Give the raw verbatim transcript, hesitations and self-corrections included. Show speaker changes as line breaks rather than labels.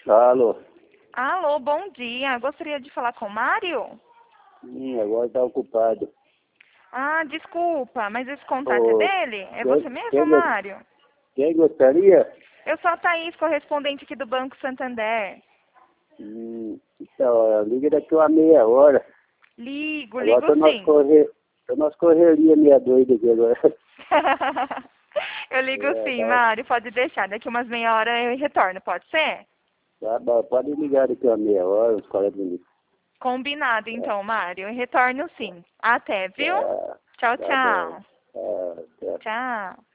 Alô?
Alô, bom dia. Gostaria de falar com o Mário?
Sim, agora está ocupado.
Ah, desculpa, mas esse contato é
Ô,
dele? É você
quem,
mesmo,
quem, go-
Mário?
quem gostaria?
Eu sou a Thaís, correspondente aqui do Banco Santander.
Hum, então, liga daqui uma meia hora.
Ligo,
Agora
ligo
estou nós
sim.
correr, tô nós correria meia doida aqui agora.
Eu ligo
É,
sim,
tá,
Mário, pode deixar. Daqui umas meia hora eu retorno, pode ser?
tá bom, pode ligar daqui uma meia hora, uns quarenta minutos.
Combinado
Tá,
então, Mário. Eu retorno sim. Até, viu?
tá,
Tchau,
tá bom.
tchau.
Tá, tá.
Tchau.